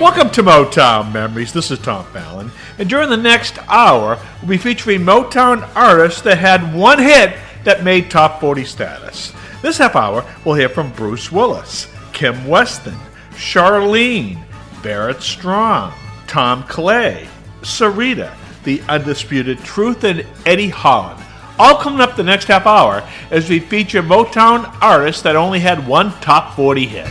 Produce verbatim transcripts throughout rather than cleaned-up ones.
Welcome to Motown Memories. This is Tom Fallon. And during the next hour, we'll be featuring Motown artists that had one hit that made top forty status. This half hour, we'll hear from Bruce Willis, Kim Weston, Charlene, Barrett Strong, Tom Clay, Sarita, The Undisputed Truth, and Eddie Holland. All coming up the next half hour as we feature Motown artists that only had one top forty hit.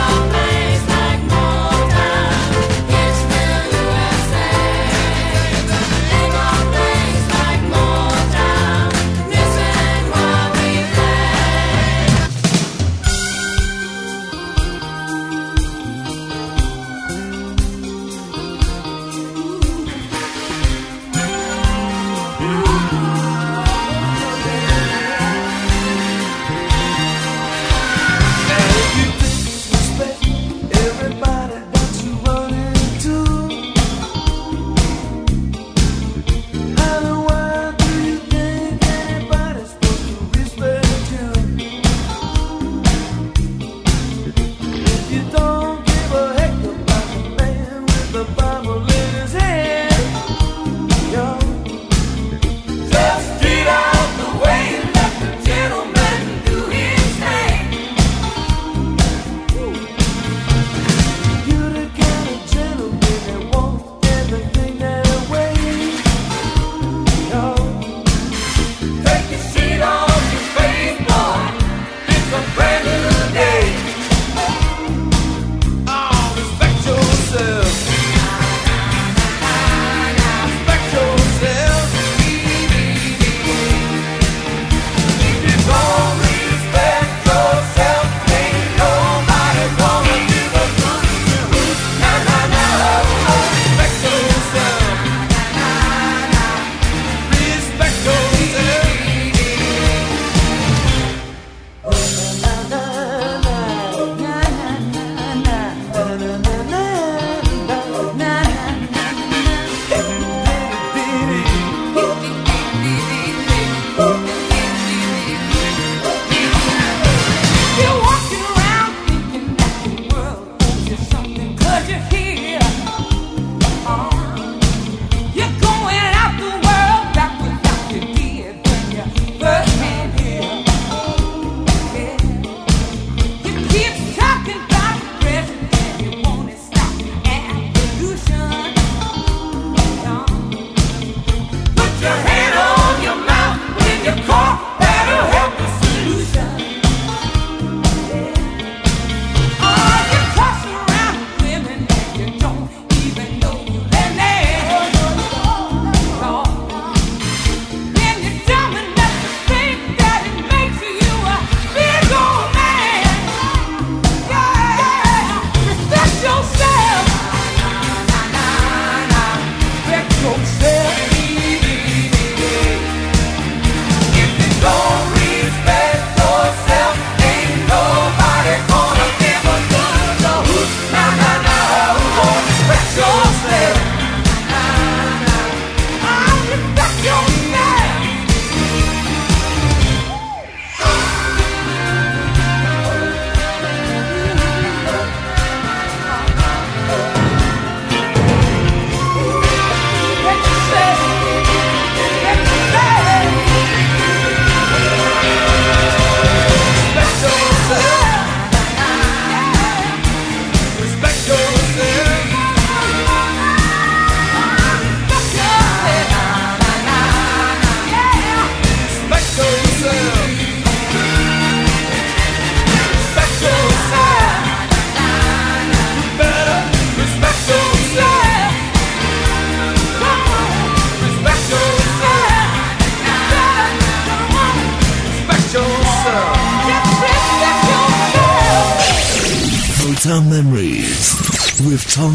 Motown Memories with Tom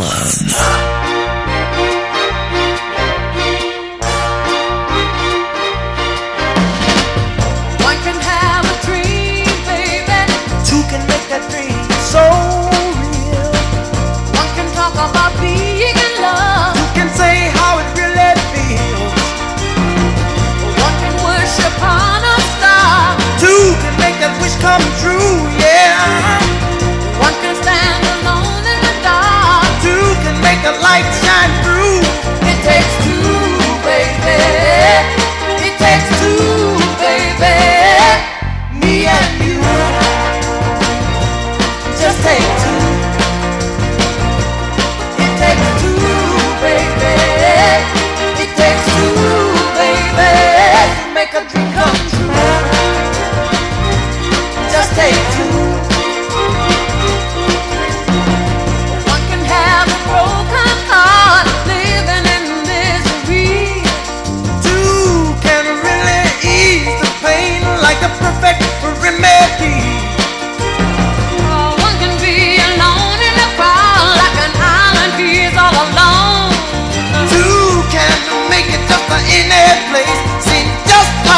Fallon. Come true, yeah. One can stand alone in the dark.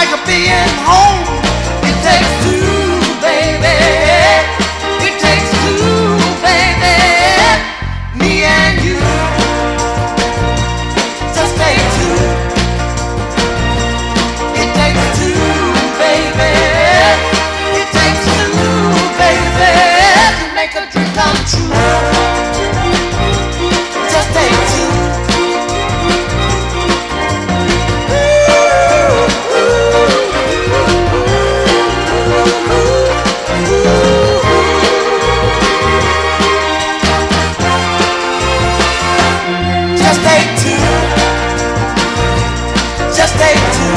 like being home. It takes two, baby. It takes two, baby. Me and you. Just take two. It takes two, baby. It takes two, baby, to make a dream come true. Just take two. Just take two. Just take two.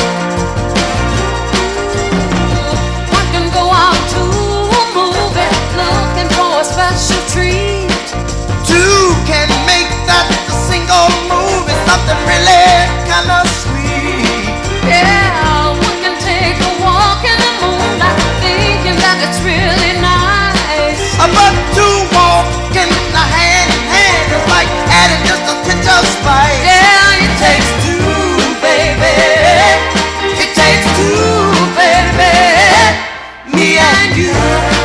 One can go out to a movie looking for a special treat. Two can make that a single movie something really kind of sweet. Yeah, one can take a walk in the moonlight thinking that it's really nice. But two walking hand in hand is like adding just a pinch of spice. Yeah, it takes two, baby. It takes two, baby. Me and you.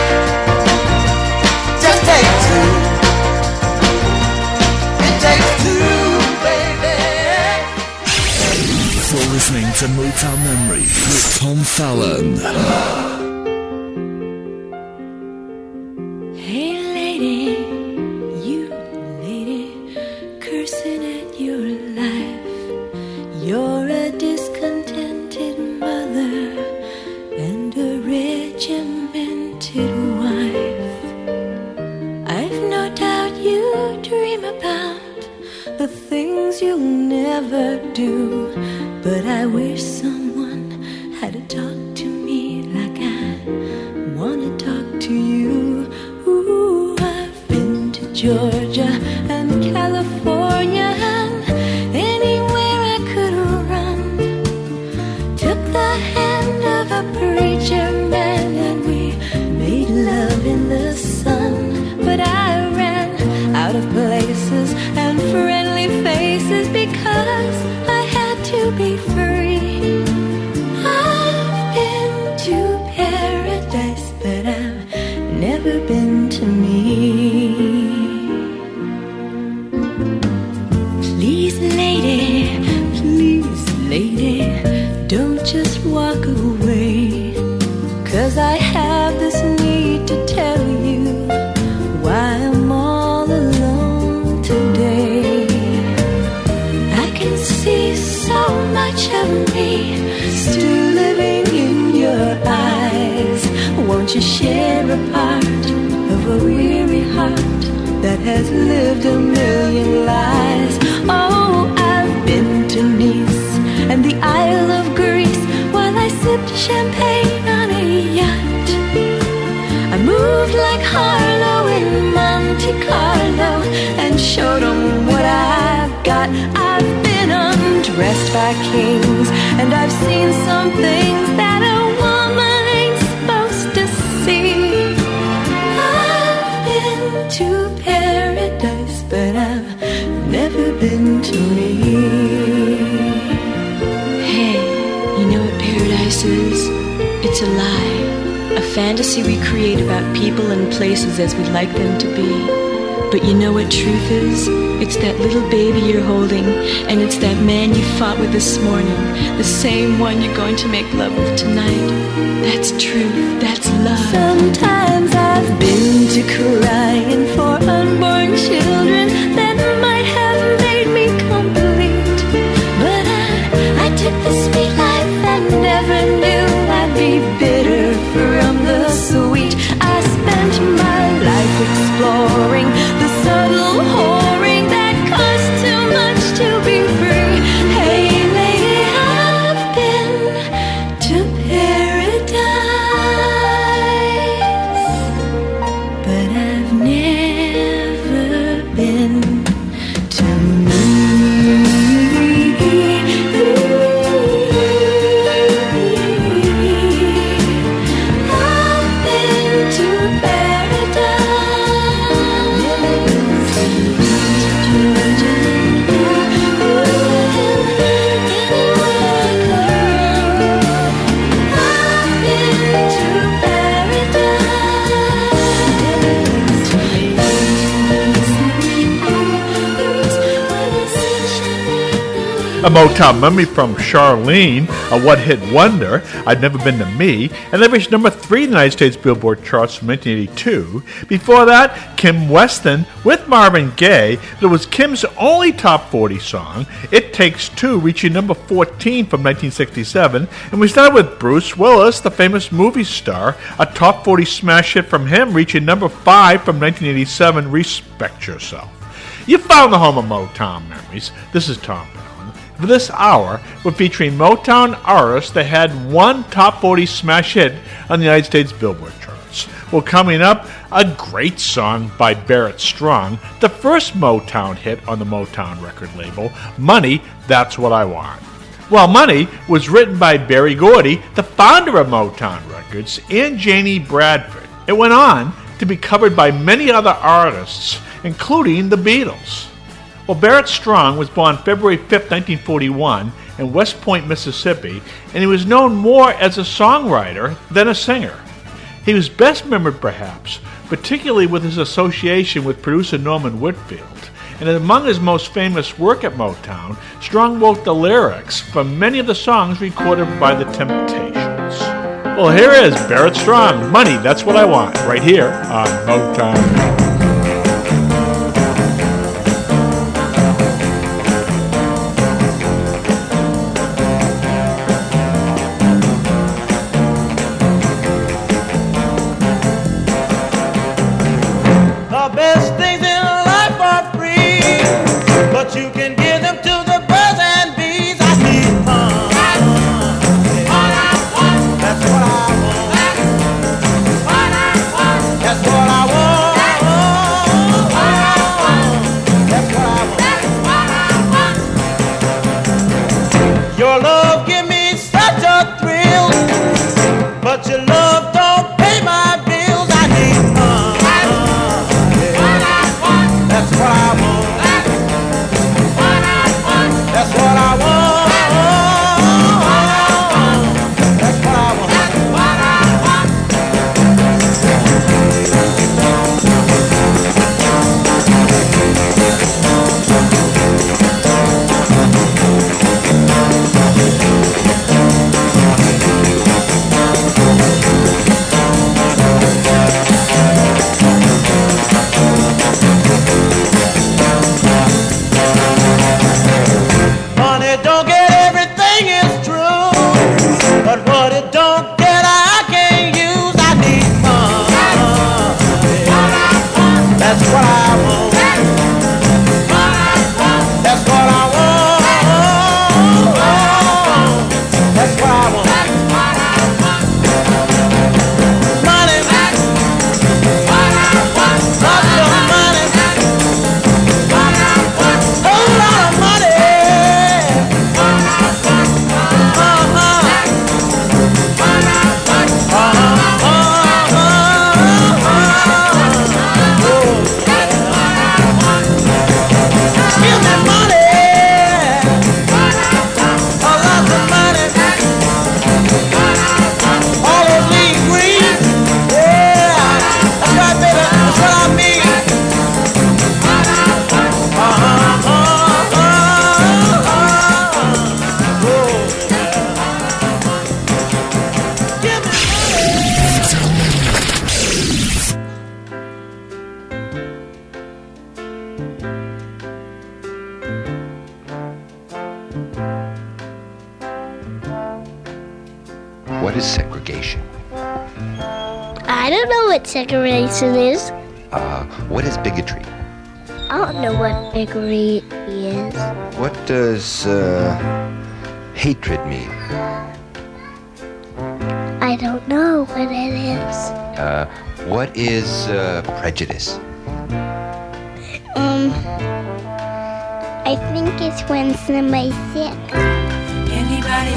Just take two. It takes two, baby. You're listening to Motown Memories with Tom Fallon. Hey lady, you lady, cursing at your life. You're a discontented mother and a regimented wife. I've no doubt you dream about the things you'll never do, but I wish someone had to talk to me like I wanna talk to you. Ooh, I've been to Georgia and California and anywhere I could run. Took the hand of a preacher man and we made love in the sun. But I ran out of places and friendly faces because I had to be free. I've been to paradise, but I've never been to me. Please, lady, please, lady, don't just walk away, 'cause I have this need to tell you why I'm all alone today. I can see so much of me still living in your eyes. Won't you share a part of a weary heart that has lived a million lives? Oh, I've been to Nice and the Isle of Greece while I sipped champagne on a yacht. I moved like Harlow in Monte Carlo and showed them what I've got. I've been undressed by kings and I've seen some things that a woman ain't supposed to see. I've been to paradise, but I've never been to me. Hey, you know what paradise is? It's a lie. A fantasy we create about people and places as we'd like them to be. But you know what truth is? It's that little baby you're holding, and it's that man you fought with this morning, the same one you're going to make love with tonight. That's truth, that's love. Sometimes I've been to crying for unborn children that might have made me complete. But I, I took the sweet life and never knew I'd be bitter from the sweet. I spent my life exploring the subtle whoring that costs too much to be free. Hey lady, I've been to paradise, but I've never been A Motown memory from Charlene, a one-hit wonder, I'd Never Been to Me, and they reached number three in the United States Billboard charts from nineteen eighty-two. Before that, Kim Weston with Marvin Gaye. It was Kim's only top forty song, It Takes Two, reaching number fourteen from nineteen sixty-seven. And we started with Bruce Willis, the famous movie star, a top forty smash hit from him, reaching number five from nineteen eighty-seven, Respect Yourself. You found the home of Motown memories. This is Tom Ballard. For this hour, we're featuring Motown artists that had one top forty smash hit on the United States Billboard charts. Well, coming up, a great song by Barrett Strong, the first Motown hit on the Motown record label, Money, That's What I Want. Well, Money was written by Berry Gordy, the founder of Motown Records, and Janie Bradford. It went on to be covered by many other artists, including the Beatles. Well, Barrett Strong was born February fifth, nineteen forty-one, in West Point, Mississippi, and he was known more as a songwriter than a singer. He was best remembered, perhaps, particularly with his association with producer Norman Whitfield. And among his most famous work at Motown, Strong wrote the lyrics for many of the songs recorded by the Temptations. Well, here is Barrett Strong, Money, That's What I Want, right here on Motown. What is segregation? I don't know what segregation is. Uh, what is bigotry? I don't know what bigotry is. What does uh, hatred mean? I don't know what it is. Uh, what is uh, prejudice? Um, I think it's when somebody's sick. Anybody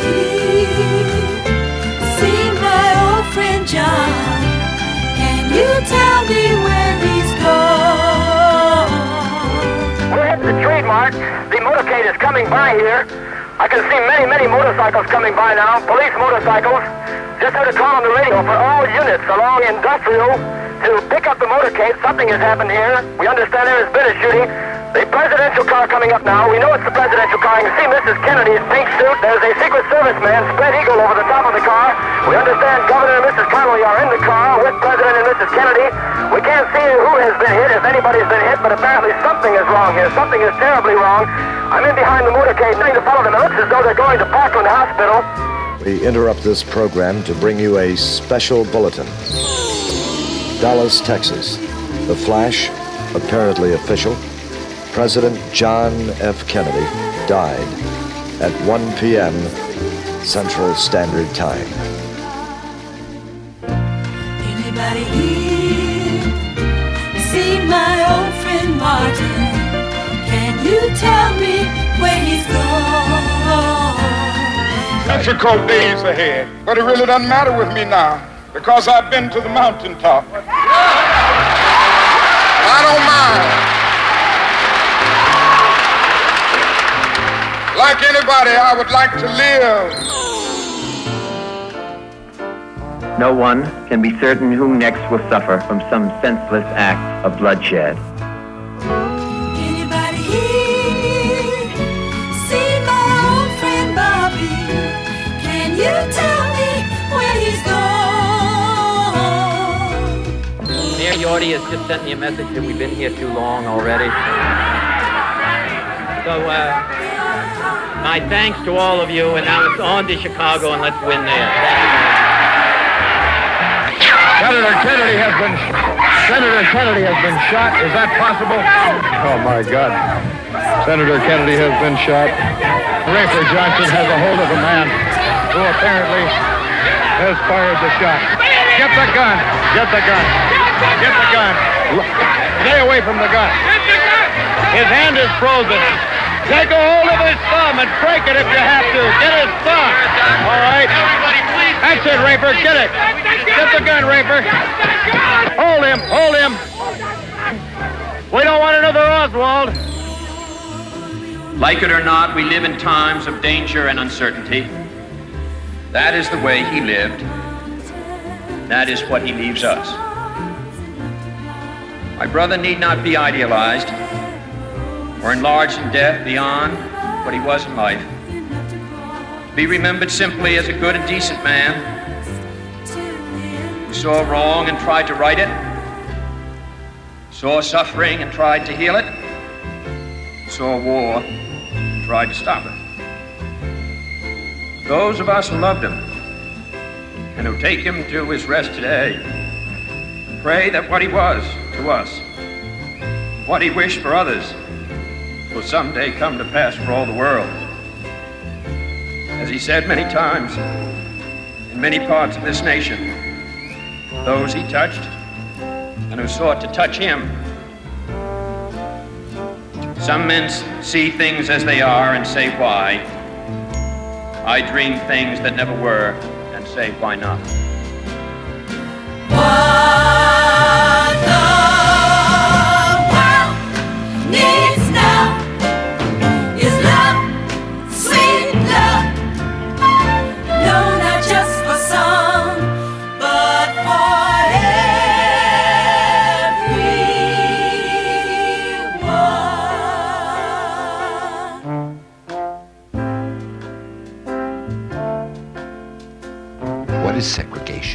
see my old friend John? Can you tell me where he's gone? We're at the trademark. The motorcade is coming by here. I can see many, many motorcycles coming by now, police motorcycles. Just heard a call on the radio for all units along Industrial to pick up the motorcade. Something has happened here. We understand there has been a shooting. The presidential car coming up now. We know it's the presidential car. You can see Missus Kennedy's pink suit. There's a Secret Service man, spread eagle, over the top of the car. We understand Governor and Missus Connolly are in the car with President and Missus Kennedy. We can't see who has been hit, if anybody's been hit, but apparently something is wrong here. Something is terribly wrong. I'm in behind the motorcade trying to follow them. It looks as though they're going to Parkland Hospital. We interrupt this program to bring you a special bulletin. Dallas, Texas. The flash, apparently official. President John F. Kennedy died at one p.m. Central Standard Time. Anybody here seen my old friend Martin? Can you tell me where he's gone? Difficult days ahead, but it really doesn't matter with me now because I've been to the mountaintop. I don't mind. Like anybody, I would like to live. No one can be certain who next will suffer from some senseless act of bloodshed. Anybody here seen my old friend Bobby? Can you tell me where he's gone? Mayor Yorty has just sent me a message that we've been here too long already. So, uh, my thanks to all of you, and now it's on to Chicago, and let's win there. Senator Kennedy has been Senator Kennedy has been shot. Is that possible? Oh my God! Senator Kennedy has been shot. Rafer Johnson has a hold of a man who apparently has fired the shot. Get the gun! Get the gun! Get the gun! Stay away from the gun! His hand is frozen. Take a hold of his thumb and break it if you have to. Get his thumb. All right. That's it, Rafer. Get it. Get the gun, Rafer. Hold him. Hold him. We don't want another Oswald. Like it or not, we live in times of danger and uncertainty. That is the way he lived. That is what he leaves us. My brother need not be idealized or enlarged in death beyond what he was in life. Be remembered simply as a good and decent man who saw wrong and tried to right it, saw suffering and tried to heal it, saw war and tried to stop it. Those of us who loved him and who take him to his rest today pray that what he was to us, what he wished for others, will someday come to pass for all the world. As he said many times, in many parts of this nation, those he touched and who sought to touch him. Some men see things as they are and say why. I dream things that never were and say why not. What the world needs now is love, sweet love. No, not just for some, but for everyone. What is segregation?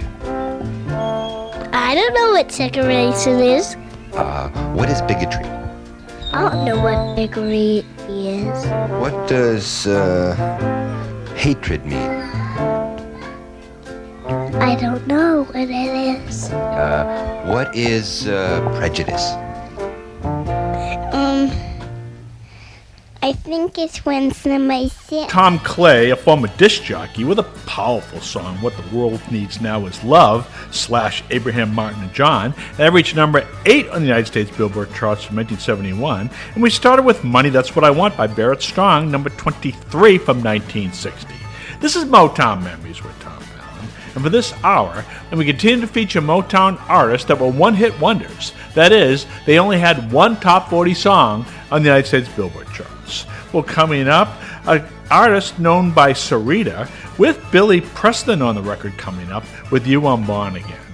I don't know what segregation is. Uh, what is bigotry? I don't know what bigotry is. What does uh, hatred mean? I don't know what it is. Uh, what is uh, prejudice? Um, I think it's when somebody says... Tom Clay, a former disc jockey, with a powerful song, What the World Needs Now Is Love, slash Abraham, Martin, and John. That reached number eight on the United States Billboard charts from nineteen seventy-one. And we started with Money, That's What I Want by Barrett Strong, number twenty-three from nineteen sixty. This is Motown Memories with Tom Fallon. And for this hour, and we continue to feature Motown artists that were one-hit wonders. That is, they only had one top forty song on the United States Billboard charts. Well, coming up, an artist known by Sarita, with Billy Preston on the record coming up with You I'm Born Again.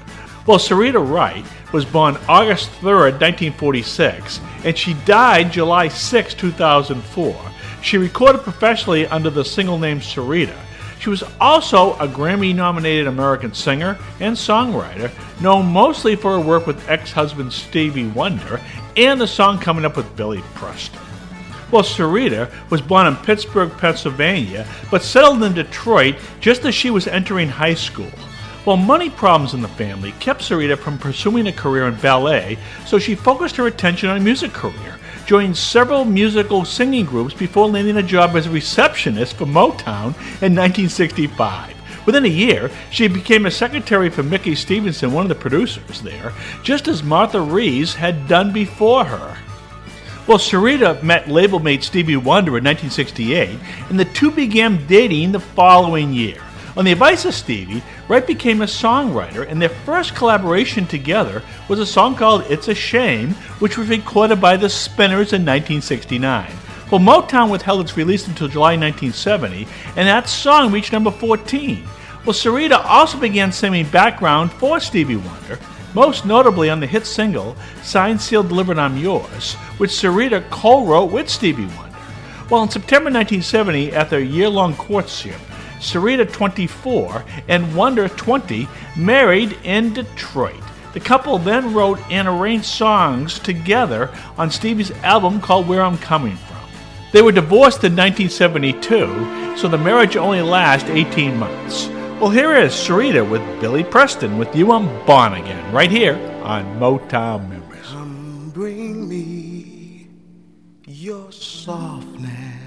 Well, Sarita Wright was born August third, nineteen forty-six, and she died July sixth, two thousand four. She recorded professionally under the single name Sarita. She was also a Grammy-nominated American singer and songwriter, known mostly for her work with ex-husband Stevie Wonder and the song Coming Up with Billy Preston. Well, Sarita was born in Pittsburgh, Pennsylvania, but settled in Detroit just as she was entering high school. Well, money problems in the family kept Sarita from pursuing a career in ballet, so she focused her attention on a music career, joined several musical singing groups before landing a job as a receptionist for Motown in nineteen sixty-five. Within a year, she became a secretary for Mickey Stevenson, one of the producers there, just as Martha Reeves had done before her. Well, Sarita met label mate Stevie Wonder in nineteen sixty-eight, and the two began dating the following year. On the advice of Stevie, Wright became a songwriter, and their first collaboration together was a song called It's a Shame, which was recorded by the Spinners in nineteen sixty-nine. Well, Motown withheld its release until July nineteen seventy, and that song reached number fourteen. Well, Sarita also began singing background for Stevie Wonder, most notably on the hit single Signed, Sealed, Delivered, I'm Yours, which Sarita co-wrote with Stevie Wonder. Well, in September nineteen seventy, after a year-long courtship, Sarita, twenty-four, and Wonder, twenty, married in Detroit. The couple then wrote and arranged songs together on Stevie's album called Where I'm Coming From. They were divorced in nineteen seventy-two, so the marriage only lasted eighteen months. Well, here is Sarita with Billy Preston with You I'm Born Again, right here on Motown Memories. Come bring me your softness.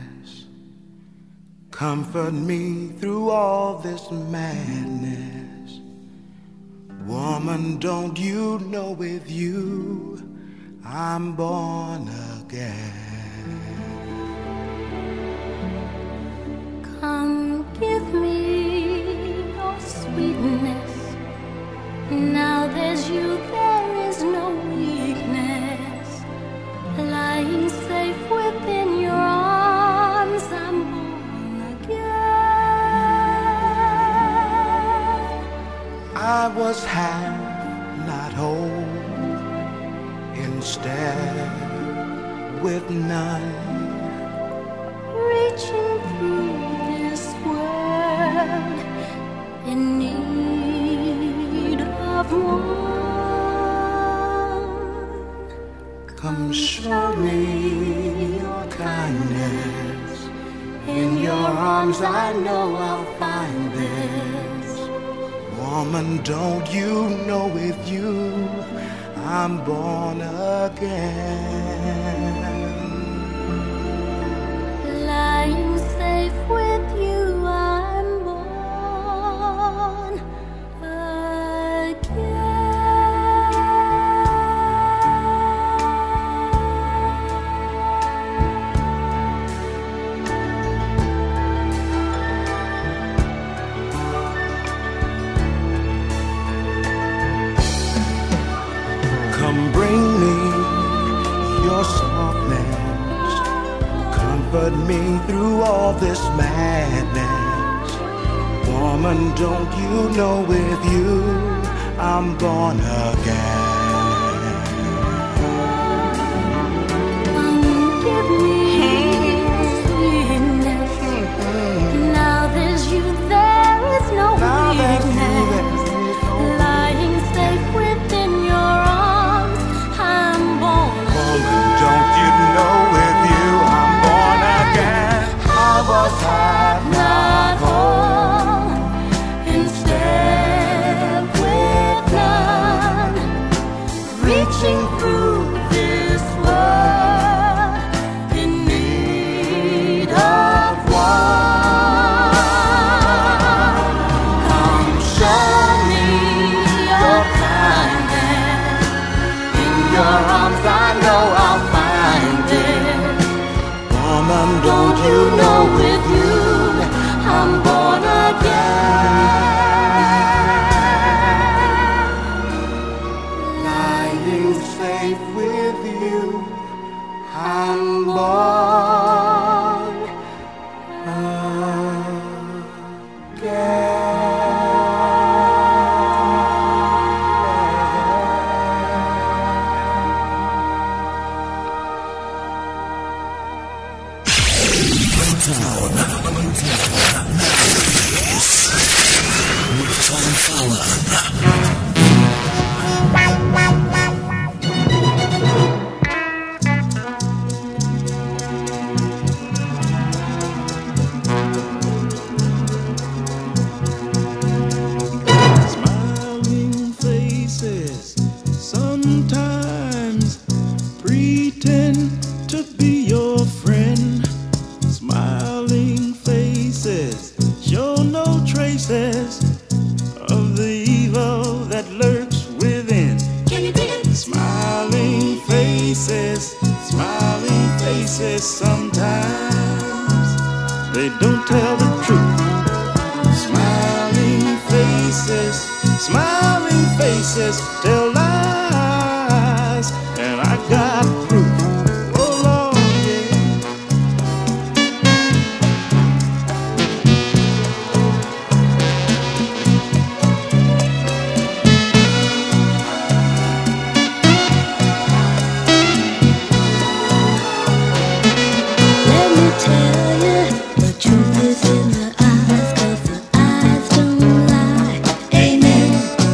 Comfort me through all this madness. Woman, don't you know with you I'm born again. Come give me your sweetness. Now there's you, there is no weakness. Lying safe within your arms, I'm born. I was half, not whole, instead with none. Reaching through this world in need of one. Come show me your kindness. In your arms I know I'll find this. Woman, don't you know with you I'm born again. Lying safe with you, I'm born again. Come bring me your softness. Comfort me through all this madness. Woman, don't you know with you I'm born again. Come give me sweetness. Now there's you, there is no weakness. Lying safe within your arms, I'm born again. Don't you know with you I'm born again. I was half, not whole, instead with none. Reaching through this world in need of one. Come show me your kindness. In your arms I know I'll find it. Woman, don't you know with you I'm born again. Lying safe with you I'm born again. Fallon. Smiling faces sometimes pretend to be your friend. Smiling faces show no traces of the evil that lurks within. Can you dig it? Smiling faces, smiling faces sometimes they don't tell the truth. Smiling faces, smiling faces tell lies, and I got proof. Oh Lord, Let me tell you, the truth is in the eyes, 'cause the eyes don't lie. Amen.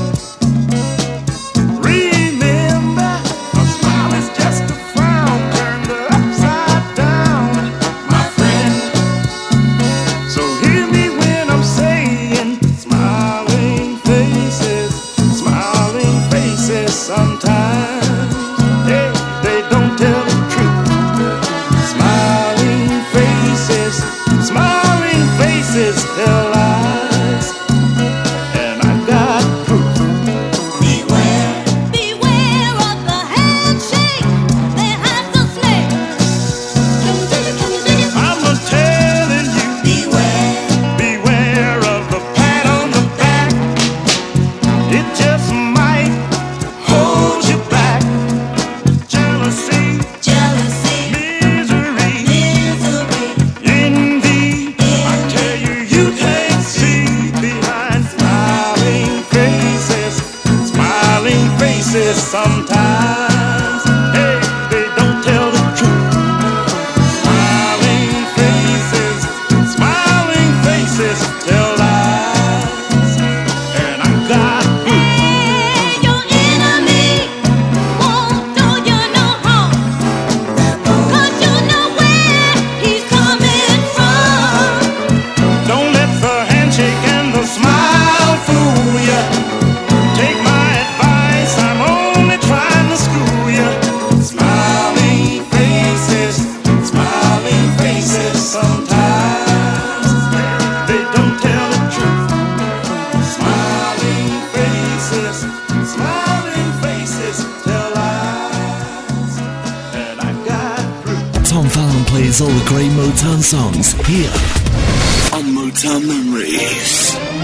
remember, a smile is just a frown turned upside down, my friend. So hear me when I'm saying, smiling faces, smiling faces sometimes, hey, they don't tell the truth. Smiling faces, smiling faces tell lies, and I got proof. Beware, beware of the handshake. They have the snake. Can you dig it? Can you dig it? I'm not telling you, Beware, beware of the pat on the back. It just might hold you back. Jealousy, jealousy, misery, misery. envy. I tell you, you can't see behind smiling faces, smiling faces sometimes. Hey, they don't tell the truth. Smiling faces, smiling faces tell lies, and I got proof. Hey, your enemy won't do you no harm, 'cause you know where he's coming from. Don't let the handshake and the smile fool ya. Take my advice, I'm only trying to school ya. Smiling faces, smiling faces sometimes they don't tell the truth. Smiling faces, smiling faces tell lies, and I got proof. Tom Fallon plays all the great Motown songs here on Motown Memories.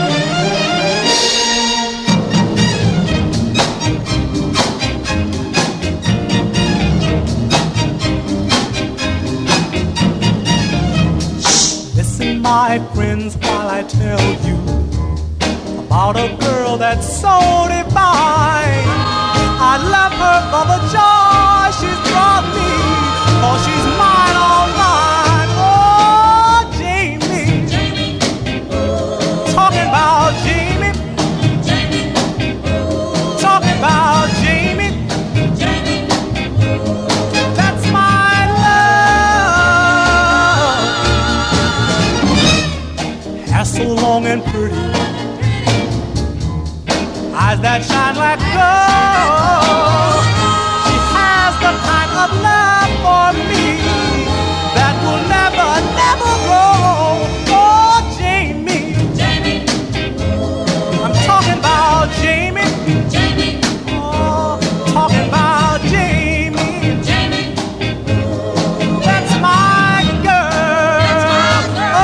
Listen, my friends, while I tell you about a girl that's so divine. I love her for the joy she's brought me, 'cause she's mine, all mine. Oh, Jamie, talking about Jamie, talking about Jamie, that's my love. Hair so long and pretty, eyes that shine like gold. She has the kind of love for me that will never, never grow. Oh, Jamie, I'm talking about Jamie. Oh, talking about Jamie. That's my girl.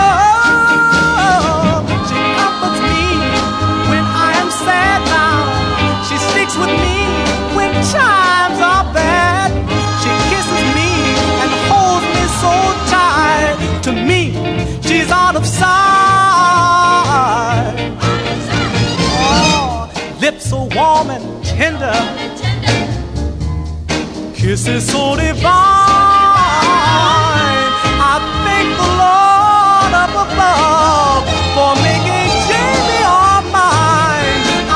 Oh, she comforts me when I am sad now. She sticks with me when times are bad. She kisses me and holds me so tight. To me, she's out of sight. Oh, lips so warm and tender, kisses so divine. I thank the Lord up above for making Jamie all mine.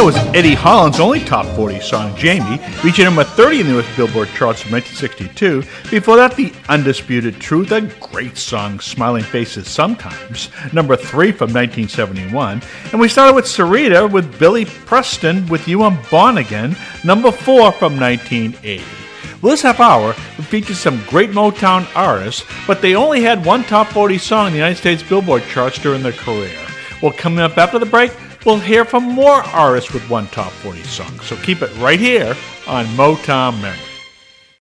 was Eddie Holland's only top forty song, Jamie, reaching number thirty in the U S Billboard charts from nineteen sixty-two. Before that, The Undisputed Truth, a great song, Smiling Faces Sometimes, number three from nineteen seventy-one. And we started with Sarita with Billy Preston with You I'm Born Again, number four from nineteen eighty. Well, this half hour featured some great Motown artists, but they only had one top forty song in the United States Billboard charts during their career. Well, coming up after the break, we'll hear from more artists with one top forty song. So keep it right here on Motown Memories.